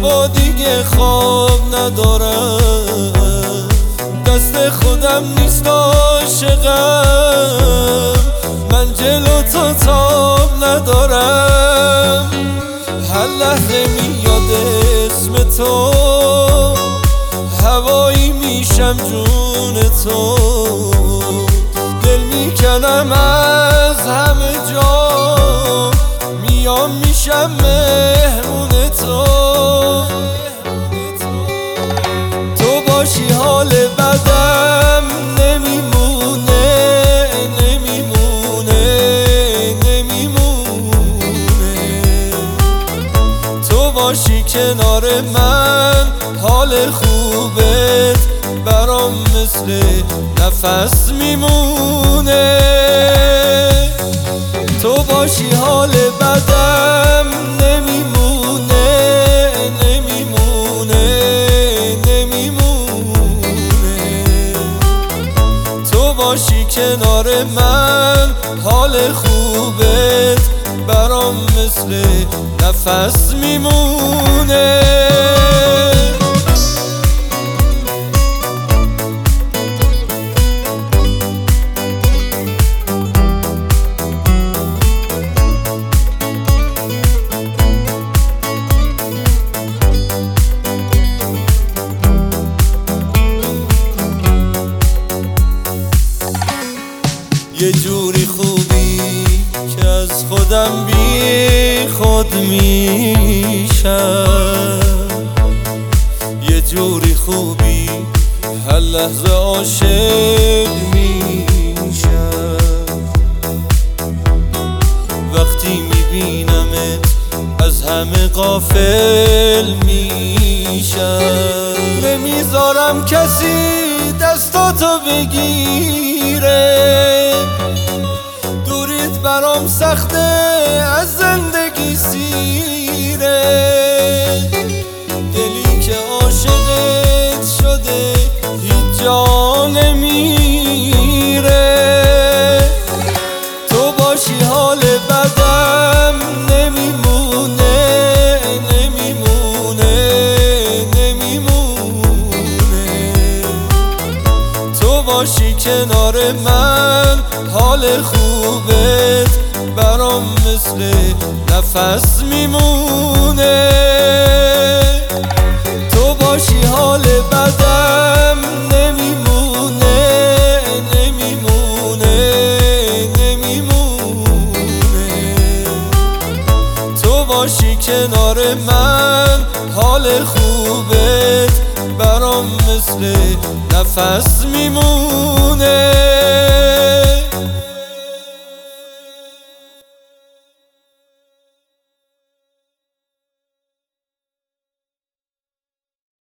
شبا دیگه خواب ندارم، دست خودم نیست عاشقم، من جلو تو تاب ندارم. هر لحظه میاد اسم تو، هوایی میشم جون تو، دل میکنم از همه جا، میام میشم مهمون تو. تو باشی حال بدم نمیمونه، نمیمونه، نمیمونه. تو باشی کنار من، حال خوبت برام مثل نفس میمونه. تو باشی حال بدم نمیمونه، نمیمونه، نمیمونه. تو باشی کنار من، حال خوبت برام مثل نفس میمونه. یه جوری خوبی که از خودم بی خود میشم، یه جوری خوبی هر لحظه عاشق میشم. وقتی میبینمت از همه غافل میشم، نمیذارم کسی دستاتو بگیره، دوریت برام سخته از زندگی سیره. دلی که عاشقت شده هیچ جا نمیره. تو باشی حال بدم نمیمونه، نمیمونه، نمیمونه. تو باشی کنار من، حال خوبت برام مثل نفس میمونه. تو باشی حال بدم نمیمونه، نمیمونه، نمیمونه. تو باشی کنار من، حال خوبت برام مثل نفس میمونه.